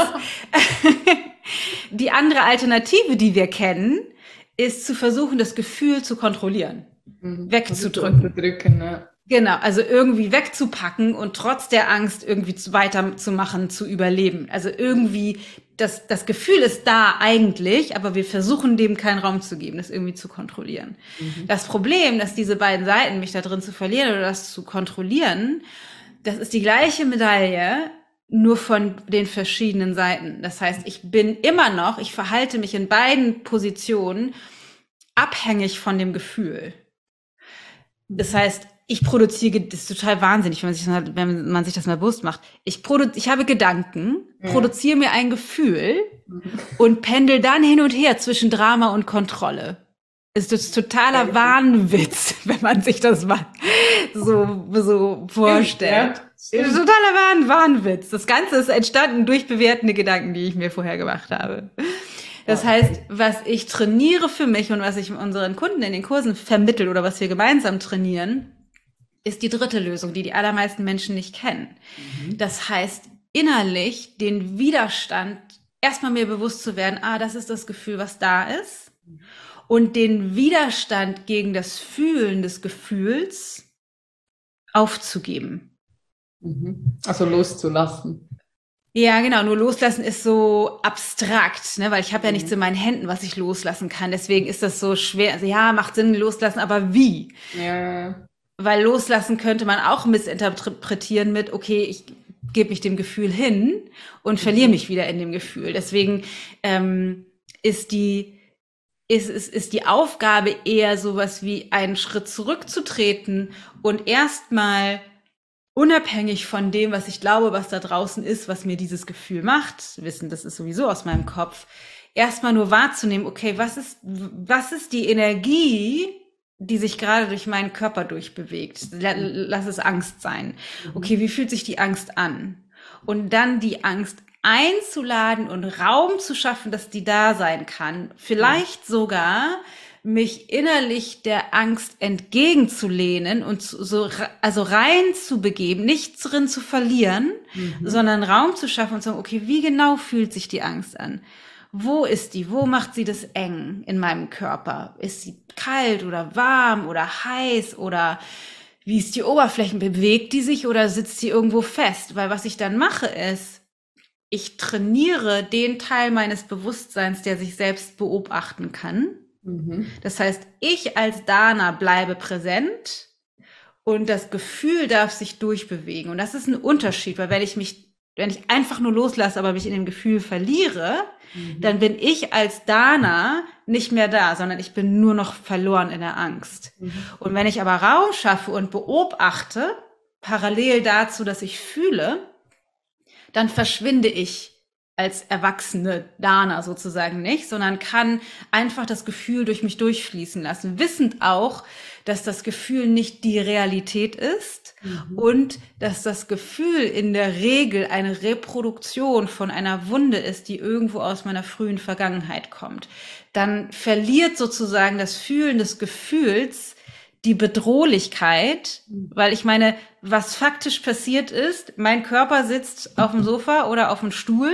Die andere Alternative, die wir kennen, ist zu versuchen, das Gefühl zu kontrollieren, mhm. wegzudrücken. Unterdrücken, ne? Genau, also irgendwie wegzupacken und trotz der Angst irgendwie weiterzumachen, zu überleben. Also irgendwie, das, das Gefühl ist da eigentlich, aber wir versuchen dem keinen Raum zu geben, das irgendwie zu kontrollieren. Mhm. Das Problem, dass diese beiden Seiten, mich da drin zu verlieren oder das zu kontrollieren, das ist die gleiche Medaille, nur von den verschiedenen Seiten. Das heißt, ich bin immer noch, ich verhalte mich in beiden Positionen abhängig von dem Gefühl. Das heißt, ich produziere, das ist total wahnsinnig, wenn man sich das mal, wenn man sich das mal bewusst macht. Ich produ- ich habe Gedanken, ja. produziere mir ein Gefühl mhm. und pendel dann hin und her zwischen Drama und Kontrolle. Es ist totaler ja, Wahnwitz, wenn man sich das mal so, so vorstellt. Ja, totaler Wahn, Wahnwitz. Das Ganze ist entstanden durch bewertende Gedanken, die ich mir vorher gemacht habe. Das heißt, was ich trainiere für mich und was ich unseren Kunden in den Kursen vermittle oder was wir gemeinsam trainieren, ist die dritte Lösung, die die allermeisten Menschen nicht kennen. Mhm. Das heißt, innerlich den Widerstand erstmal mir bewusst zu werden, ah, das ist das Gefühl, was da ist. Mhm. Und den Widerstand gegen das Fühlen des Gefühls aufzugeben. Mhm. Also loszulassen. Ja, genau. Nur loslassen ist so abstrakt, ne, weil ich habe ja nichts in meinen Händen, was ich loslassen kann. Deswegen ist das so schwer. Also ja, macht Sinn, loslassen, aber wie? Ja. Weil loslassen könnte man auch missinterpretieren mit, okay, ich gebe mich dem Gefühl hin und verliere mich wieder in dem Gefühl. Deswegen ähm, ist die ist, ist, ist die Aufgabe eher sowas wie einen Schritt zurückzutreten und erstmal unabhängig von dem, was ich glaube, was da draußen ist, was mir dieses Gefühl macht, wissen, das ist sowieso aus meinem Kopf, erstmal nur wahrzunehmen, okay, was ist, was ist die Energie, die sich gerade durch meinen Körper durchbewegt? Lass es Angst sein. Okay, wie fühlt sich die Angst an? Und dann die Angst einzuladen und Raum zu schaffen, dass die da sein kann. Vielleicht sogar mich innerlich der Angst entgegenzulehnen und so, also rein zu begeben, nichts drin zu verlieren, mhm. sondern Raum zu schaffen und zu sagen, okay, wie genau fühlt sich die Angst an? Wo ist die? Wo macht sie das eng in meinem Körper? Ist sie kalt oder warm oder heiß oder wie ist die Oberfläche? Bewegt die sich oder sitzt sie irgendwo fest? Weil was ich dann mache ist, ich trainiere den Teil meines Bewusstseins, der sich selbst beobachten kann. Mhm. Das heißt, ich als Dana bleibe präsent und das Gefühl darf sich durchbewegen. Und das ist ein Unterschied, weil wenn ich mich, wenn ich einfach nur loslasse, aber mich in dem Gefühl verliere, mhm. dann bin ich als Dana nicht mehr da, sondern ich bin nur noch verloren in der Angst. Mhm. Und wenn ich aber Raum schaffe und beobachte, parallel dazu, dass ich fühle, dann verschwinde ich als erwachsene Dana sozusagen nicht, sondern kann einfach das Gefühl durch mich durchfließen lassen, wissend auch, dass das Gefühl nicht die Realität ist mhm. und dass das Gefühl in der Regel eine Reproduktion von einer Wunde ist, die irgendwo aus meiner frühen Vergangenheit kommt. Dann verliert sozusagen das Fühlen des Gefühls die Bedrohlichkeit, weil ich meine, was faktisch passiert ist, mein Körper sitzt auf dem Sofa oder auf dem Stuhl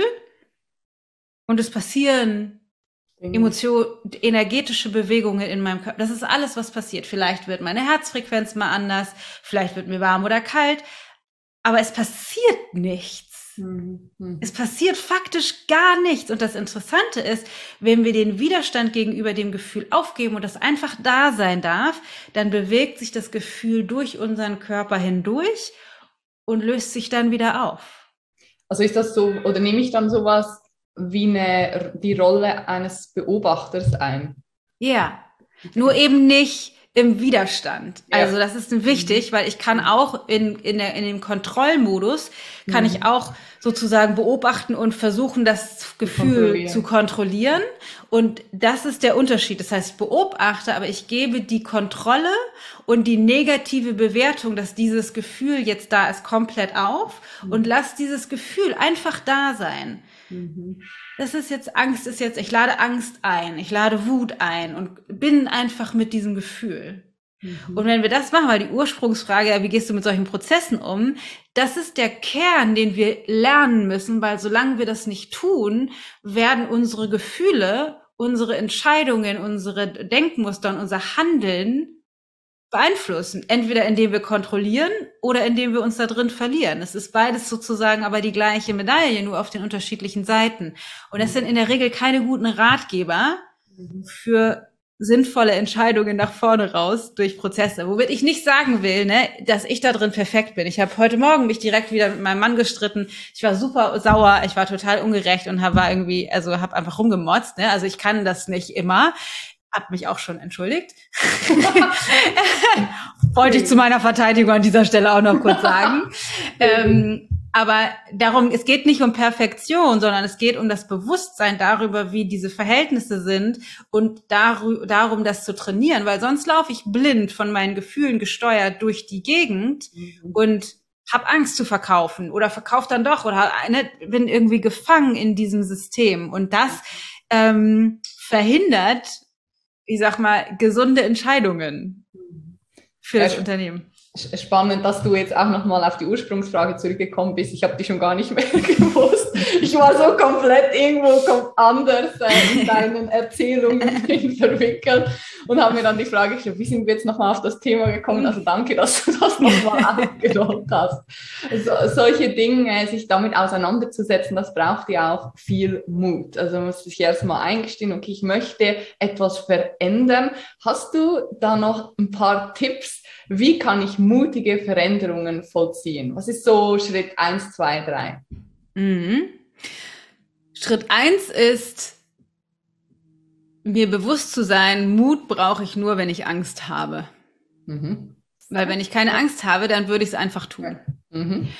und es passieren Emotionen, energetische Bewegungen in meinem Körper. Das ist alles, was passiert. Vielleicht wird meine Herzfrequenz mal anders, vielleicht wird mir warm oder kalt, aber es passiert nichts. Mhm. Es passiert faktisch gar nichts. Und das Interessante ist, wenn wir den Widerstand gegenüber dem Gefühl aufgeben und das einfach da sein darf, dann bewegt sich das Gefühl durch unseren Körper hindurch und löst sich dann wieder auf. Also ist das so, oder nehme ich dann sowas wie eine, die Rolle eines Beobachters ein? Ja, nur eben nicht im Widerstand. Ja. Also das ist wichtig, weil ich kann auch in, in, der, in dem Kontrollmodus, kann ich auch sozusagen beobachten und versuchen, das Gefühl zu kontrollieren. Und das ist der Unterschied. Das heißt, ich beobachte, aber ich gebe die Kontrolle und die negative Bewertung, dass dieses Gefühl jetzt da ist, komplett auf und lass dieses Gefühl einfach da sein. Mhm. Das ist jetzt Angst, ist jetzt, ich lade Angst ein, ich lade Wut ein und bin einfach mit diesem Gefühl. Mhm. Und wenn wir das machen, weil die Ursprungsfrage, ja, wie gehst du mit solchen Prozessen um, das ist der Kern, den wir lernen müssen, weil solange wir das nicht tun, werden unsere Gefühle, unsere Entscheidungen, unsere Denkmuster und unser Handeln beeinflussen. Entweder indem wir kontrollieren oder indem wir uns da drin verlieren. Es ist beides sozusagen aber die gleiche Medaille, nur auf den unterschiedlichen Seiten. Und das sind in der Regel keine guten Ratgeber für sinnvolle Entscheidungen nach vorne raus durch Prozesse. Womit ich nicht sagen will, ne, dass ich da drin perfekt bin. Ich habe heute Morgen mich direkt wieder mit meinem Mann gestritten. Ich war super sauer, ich war total ungerecht und hab, war irgendwie, also habe einfach rumgemotzt. Ne? Also ich kann das nicht immer. Hab mich auch schon entschuldigt. Wollte ich zu meiner Verteidigung an dieser Stelle auch noch kurz sagen. ähm, aber darum, es geht nicht um Perfektion, sondern es geht um das Bewusstsein darüber, wie diese Verhältnisse sind und dar- darum, das zu trainieren, weil sonst laufe ich blind von meinen Gefühlen gesteuert durch die Gegend mhm. und hab Angst zu verkaufen oder verkauf dann doch oder ne, bin irgendwie gefangen in diesem System und das ähm, verhindert, ich sag mal, gesunde Entscheidungen für das ja, Unternehmen. Spannend, dass du jetzt auch nochmal auf die Ursprungsfrage zurückgekommen bist. Ich habe die schon gar nicht mehr gewusst. Ich war so komplett irgendwo anders äh, in deinen Erzählungen verwickelt und habe mir dann die Frage gestellt, wie sind wir jetzt nochmal auf das Thema gekommen? Also danke, dass du das nochmal aufgerollt hast. So, solche Dinge, sich damit auseinanderzusetzen, das braucht ja auch viel Mut. Also man muss sich erstmal eingestehen, okay, ich möchte etwas verändern. Hast du da noch ein paar Tipps, wie kann ich mutige Veränderungen vollziehen? Was ist so Schritt eins, zwei, drei? Mhm. Schritt eins ist, mir bewusst zu sein, Mut brauche ich nur, wenn ich Angst habe. Mhm. Weil wenn ich keine Angst habe, dann würde ich es einfach tun. Mhm.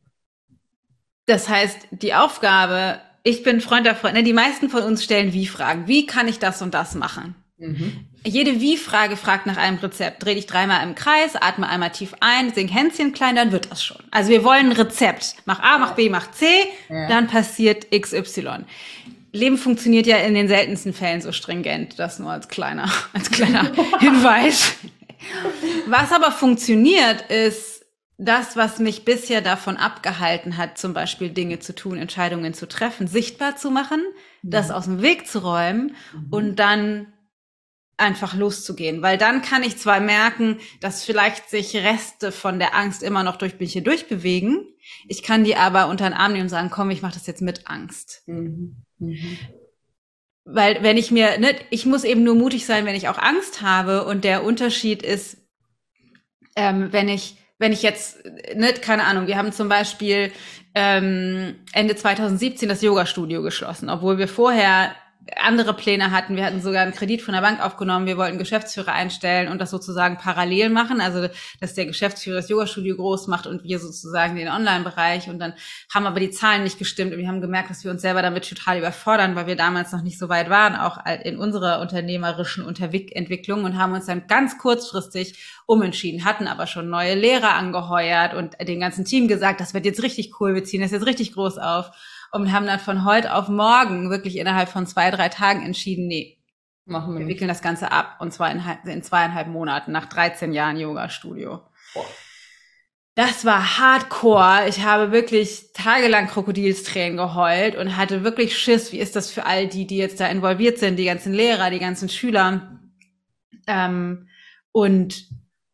Das heißt, die Aufgabe, ich bin Freund der Freunde, die meisten von uns stellen Wie-Fragen. Wie kann ich das und das machen? Mhm. Jede Wie-Frage fragt nach einem Rezept. Dreh dich dreimal im Kreis, atme einmal tief ein, sing Hänschen klein, dann wird das schon. Also wir wollen ein Rezept. Mach A, mach B, mach C, ja. Dann passiert X Y. Leben funktioniert ja in den seltensten Fällen so stringent. Das nur als kleiner, als kleiner Hinweis. Was aber funktioniert, ist das, was mich bisher davon abgehalten hat, zum Beispiel Dinge zu tun, Entscheidungen zu treffen, sichtbar zu machen, mhm. das aus dem Weg zu räumen mhm. und dann einfach loszugehen, weil dann kann ich zwar merken, dass vielleicht sich Reste von der Angst immer noch durch mich hier durchbewegen, ich kann die aber unter den Arm nehmen und sagen, komm, ich mache das jetzt mit Angst. Mhm. Mhm. Weil wenn ich mir, ne, ich muss eben nur mutig sein, wenn ich auch Angst habe und der Unterschied ist, ähm, wenn ich, wenn ich jetzt, ne, keine Ahnung, wir haben zum Beispiel ähm, Ende zwanzig siebzehn das Yoga-Studio geschlossen, obwohl wir vorher andere Pläne hatten. Wir hatten sogar einen Kredit von der Bank aufgenommen. Wir wollten Geschäftsführer einstellen und das sozusagen parallel machen. Also, dass der Geschäftsführer das Yoga-Studio groß macht und wir sozusagen den Online-Bereich. Und dann haben aber die Zahlen nicht gestimmt und wir haben gemerkt, dass wir uns selber damit total überfordern, weil wir damals noch nicht so weit waren, auch in unserer unternehmerischen Entwicklung und haben uns dann ganz kurzfristig umentschieden, hatten aber schon neue Lehrer angeheuert und dem ganzen Team gesagt, das wird jetzt richtig cool, wir ziehen das jetzt richtig groß auf. Und haben dann von heute auf morgen wirklich innerhalb von zwei, drei Tagen entschieden, nee, machen wir, wir wickeln das Ganze ab. Und zwar in, in zweieinhalb Monaten, nach dreizehn Jahren Yoga-Studio. Boah. Das war hardcore. Ich habe wirklich tagelang Krokodilstränen geheult und hatte wirklich Schiss. Wie ist das für all die, die jetzt da involviert sind, die ganzen Lehrer, die ganzen Schüler? Ähm, und,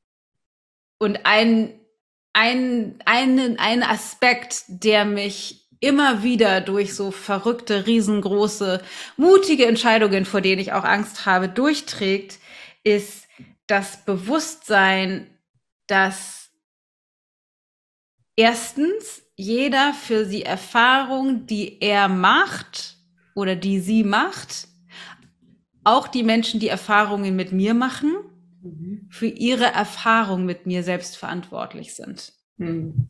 und ein, ein, ein, ein Aspekt, der mich immer wieder durch so verrückte, riesengroße, mutige Entscheidungen, vor denen ich auch Angst habe, durchträgt, ist das Bewusstsein, dass erstens, jeder für die Erfahrung, die er macht oder die sie macht, auch die Menschen, die Erfahrungen mit mir machen, mhm. für ihre Erfahrung mit mir selbst verantwortlich sind. Mhm.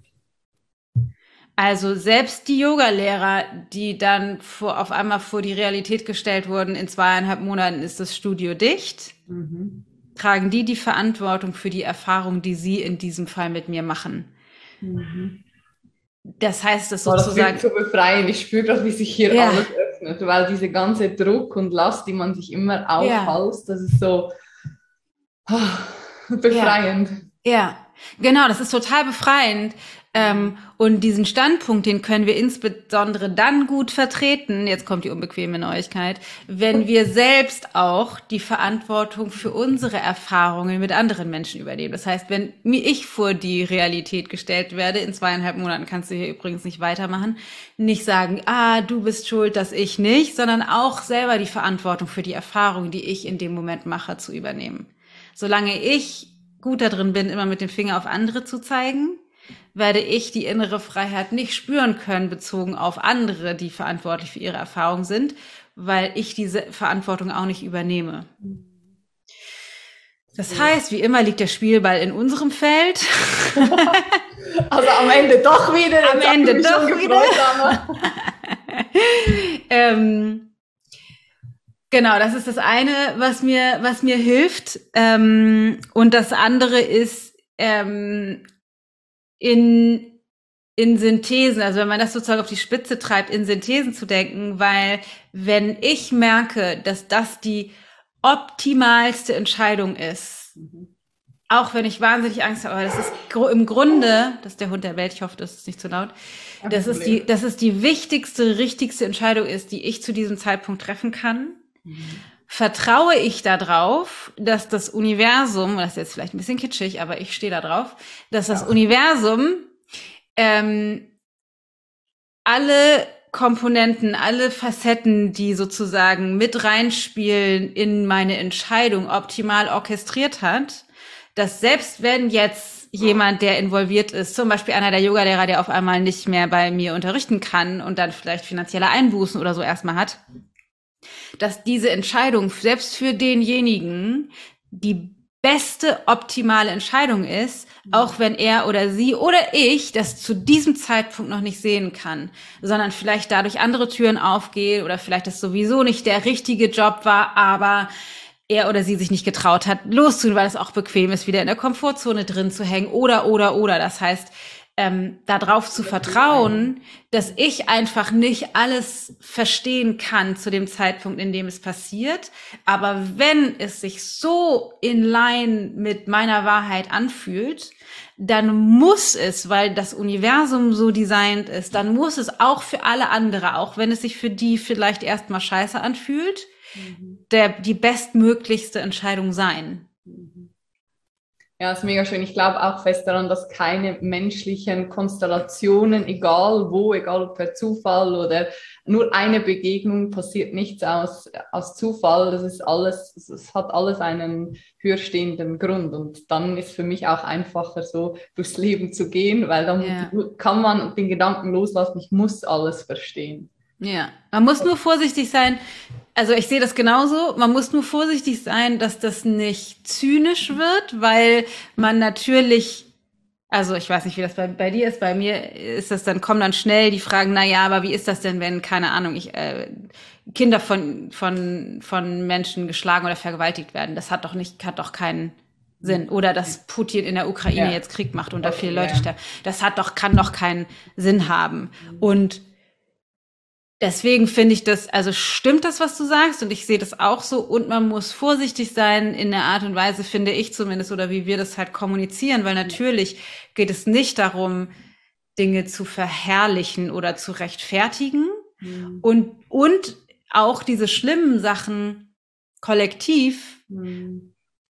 Also selbst die Yogalehrer, die dann vor, auf einmal vor die Realität gestellt wurden, in zweieinhalb Monaten ist das Studio dicht, mhm. tragen die die Verantwortung für die Erfahrung, die sie in diesem Fall mit mir machen. Mhm. Das heißt, das sozusagen... Das wird so befreien. Ich spüre gerade, wie sich hier ja. alles öffnet, weil diese ganze Druck und Last, die man sich immer aufhalst, ja. das ist so oh, befreiend. Ja. ja, genau, das ist total befreiend. Ähm, und diesen Standpunkt, den können wir insbesondere dann gut vertreten, jetzt kommt die unbequeme Neuigkeit, wenn wir selbst auch die Verantwortung für unsere Erfahrungen mit anderen Menschen übernehmen. Das heißt, wenn mir ich vor die Realität gestellt werde, in zweieinhalb Monaten kannst du hier übrigens nicht weitermachen, nicht sagen, ah, du bist schuld, dass ich nicht, sondern auch selber die Verantwortung für die Erfahrung, die ich in dem Moment mache, zu übernehmen. Solange ich gut da drin bin, immer mit dem Finger auf andere zu zeigen, werde ich die innere Freiheit nicht spüren können, bezogen auf andere, die verantwortlich für ihre Erfahrung sind, weil ich diese Verantwortung auch nicht übernehme. Das heißt, wie immer liegt der Spielball in unserem Feld. Also am Ende doch wieder. Am Ende doch wieder. ähm, genau, das ist das eine, was mir, was mir hilft. Ähm, und das andere ist, ähm, in, in Synthesen, also wenn man das sozusagen auf die Spitze treibt, in Synthesen zu denken, weil wenn ich merke, dass das die optimalste Entscheidung ist, mhm. auch wenn ich wahnsinnig Angst habe, aber das ist im Grunde, das ist der Hund, der bellt, ich hoffe, das ist nicht zu laut, das ist die, das ist die wichtigste, richtigste Entscheidung ist, die ich zu diesem Zeitpunkt treffen kann, mhm. vertraue ich darauf, dass das Universum, das ist jetzt vielleicht ein bisschen kitschig, aber ich stehe da drauf, dass das ja. Universum ähm, alle Komponenten, alle Facetten, die sozusagen mit reinspielen in meine Entscheidung, optimal orchestriert hat, dass selbst wenn jetzt jemand, der involviert ist, zum Beispiel einer der Yogalehrer, der auf einmal nicht mehr bei mir unterrichten kann und dann vielleicht finanzielle Einbußen oder so erstmal hat, dass diese Entscheidung selbst für denjenigen die beste optimale Entscheidung ist, auch wenn er oder sie oder ich das zu diesem Zeitpunkt noch nicht sehen kann, sondern vielleicht dadurch andere Türen aufgehen oder vielleicht das sowieso nicht der richtige Job war, aber er oder sie sich nicht getraut hat, loszutun, weil es auch bequem ist, wieder in der Komfortzone drin zu hängen oder, oder, oder. Das heißt, ähm, darauf zu vertrauen, dass ich einfach nicht alles verstehen kann zu dem Zeitpunkt, in dem es passiert. Aber wenn es sich so in line mit meiner Wahrheit anfühlt, dann muss es, weil das Universum so designt ist, dann muss es auch für alle andere, auch wenn es sich für die vielleicht erstmal scheiße anfühlt, mhm. der, die bestmöglichste Entscheidung sein. Ja, ist mega schön. Ich glaube auch fest daran, dass keine menschlichen Konstellationen, egal wo, egal ob per Zufall oder nur eine Begegnung, passiert nichts aus, aus Zufall. Das ist alles, es hat alles einen höherstehenden Grund. Und dann ist für mich auch einfacher, so durchs Leben zu gehen, weil dann ja. kann man den Gedanken loslassen, ich muss alles verstehen. Ja, man muss nur vorsichtig sein. Also ich sehe das genauso. Man muss nur vorsichtig sein, dass das nicht zynisch wird, weil man natürlich, also ich weiß nicht, wie das bei, bei dir ist. Bei mir ist das dann, kommen dann schnell die Fragen, na ja, aber wie ist das denn, wenn, keine Ahnung, ich, äh, Kinder von, von, von Menschen geschlagen oder vergewaltigt werden? Das hat doch nicht, hat doch keinen Sinn. Oder dass Putin in der Ukraine ja. jetzt Krieg macht und da viele Leute ja. sterben. Das hat doch, kann doch keinen Sinn haben. Und deswegen finde ich das, also stimmt das, was du sagst, und ich sehe das auch so, und man muss vorsichtig sein in der Art und Weise, finde ich zumindest, oder wie wir das halt kommunizieren, weil natürlich geht es nicht darum, Dinge zu verherrlichen oder zu rechtfertigen mhm. und, und auch diese schlimmen Sachen kollektiv mhm.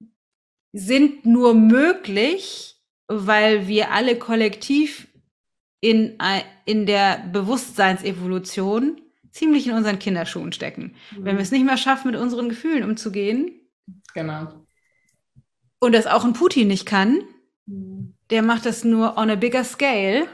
sind nur möglich, weil wir alle kollektiv in, in der Bewusstseinsevolution ziemlich in unseren Kinderschuhen stecken. Mhm. Wenn wir es nicht mehr schaffen, mit unseren Gefühlen umzugehen. Genau. Und das auch ein Putin nicht kann, mhm. der macht das nur on a bigger scale,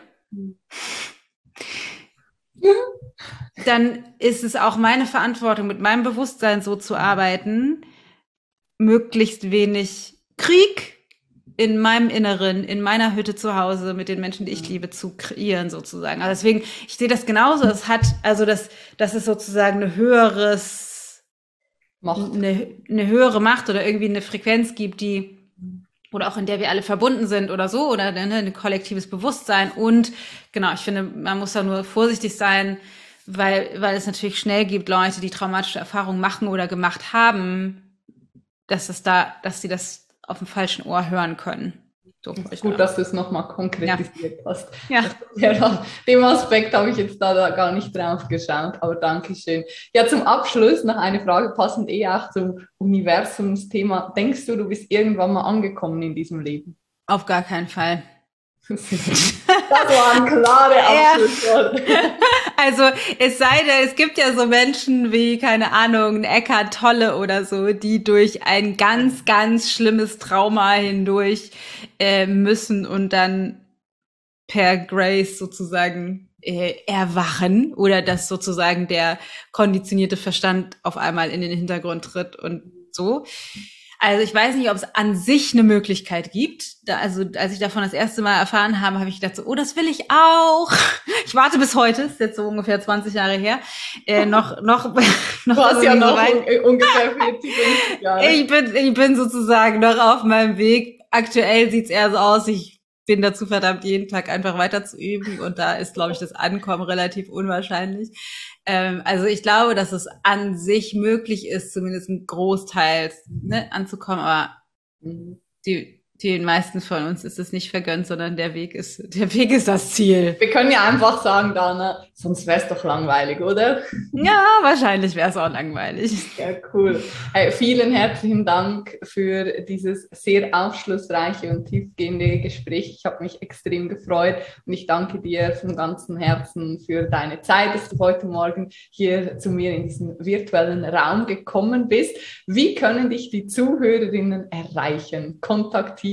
dann ist es auch meine Verantwortung, mit meinem Bewusstsein so zu arbeiten, möglichst wenig Krieg in meinem Inneren, in meiner Hütte zu Hause mit den Menschen, die ich liebe, zu kreieren sozusagen. Also deswegen, ich sehe das genauso. Es hat, also das, das ist sozusagen eine höheres, Macht. Eine, eine höhere Macht oder irgendwie eine Frequenz gibt, die, oder auch in der wir alle verbunden sind oder so, oder ne, ein kollektives Bewusstsein. Und genau, ich finde, man muss da nur vorsichtig sein, weil, weil es natürlich schnell gibt, Leute, die traumatische Erfahrungen machen oder gemacht haben, dass es da, dass sie das auf dem falschen Ohr hören können. So, das ist gut, dass du es nochmal konkretisiert ja. hast. Ja. Ja, dem Aspekt habe ich jetzt da, da gar nicht drauf geschaut, aber danke schön. Ja, zum Abschluss noch eine Frage, passend eh auch zum Universumsthema. Denkst du, du bist irgendwann mal angekommen in diesem Leben? Auf gar keinen Fall. Das waren klare Abschlussworte. Also es sei denn, es gibt ja so Menschen wie, keine Ahnung, Eckhart Tolle oder so, die durch ein ganz, ganz schlimmes Trauma hindurch äh, müssen und dann per Grace sozusagen äh, erwachen oder dass sozusagen der konditionierte Verstand auf einmal in den Hintergrund tritt und so. Also ich weiß nicht, ob es an sich eine Möglichkeit gibt. Da, also als ich davon das erste Mal erfahren habe, habe ich gedacht so, oh, das will ich auch. Ich warte bis heute, ist jetzt so ungefähr zwanzig Jahre her. Äh, noch, noch, noch. Du hast ja noch so un- ungefähr vierzig, fünfzig Jahre. Ich bin, ich bin sozusagen noch auf meinem Weg. Aktuell sieht's eher so aus, ich bin dazu verdammt, jeden Tag einfach weiter zu üben. Und da ist, glaube ich, das Ankommen relativ unwahrscheinlich. Ähm, also ich glaube, dass es an sich möglich ist, zumindest ein Großteil ne, anzukommen, aber die, den meisten von uns ist es nicht vergönnt, sondern der Weg ist, der Weg ist das Ziel. Wir können ja einfach sagen, Dana, sonst wäre es doch langweilig, oder? Ja, wahrscheinlich wäre es auch langweilig. Ja, cool. Hey, vielen herzlichen Dank für dieses sehr aufschlussreiche und tiefgehende Gespräch. Ich habe mich extrem gefreut und ich danke dir von ganzem Herzen für deine Zeit, dass du heute Morgen hier zu mir in diesen virtuellen Raum gekommen bist. Wie können dich die Zuhörerinnen erreichen, kontaktieren?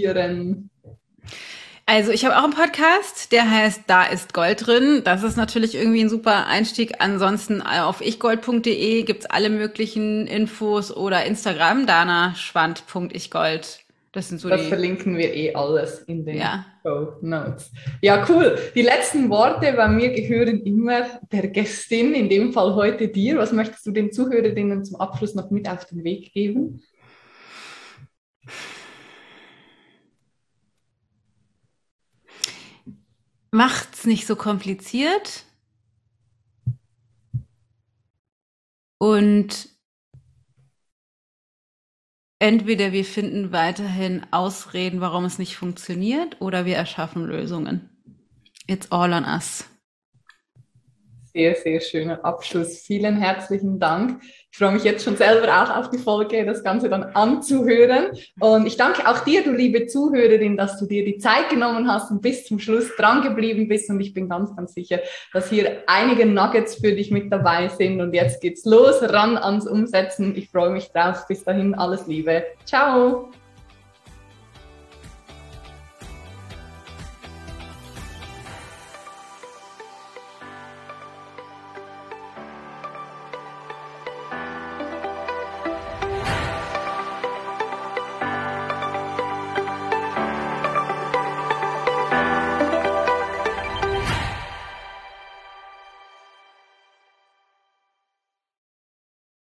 Also ich habe auch einen Podcast, der heißt Da ist Gold drin. Das ist natürlich irgendwie ein super Einstieg. Ansonsten auf ichgold punkt de gibt's alle möglichen Infos oder Instagram, dana schwand punkt ichgold. Das sind so das die... verlinken wir eh alles in den ja. Show Notes. Ja, cool. Die letzten Worte bei mir gehören immer der Gästin, in dem Fall heute dir. Was möchtest du den Zuhörerinnen zum Abschluss noch mit auf den Weg geben? Macht's nicht so kompliziert und entweder wir finden weiterhin Ausreden, warum es nicht funktioniert, oder wir erschaffen Lösungen. It's all on us. Sehr, sehr schöner Abschluss. Vielen herzlichen Dank. Ich freue mich jetzt schon selber auch auf die Folge, das Ganze dann anzuhören. Und ich danke auch dir, du liebe Zuhörerin, dass du dir die Zeit genommen hast und bis zum Schluss dran geblieben bist. Und ich bin ganz, ganz sicher, dass hier einige Nuggets für dich mit dabei sind. Und jetzt geht's los, ran ans Umsetzen. Ich freue mich drauf. Bis dahin, alles Liebe. Ciao.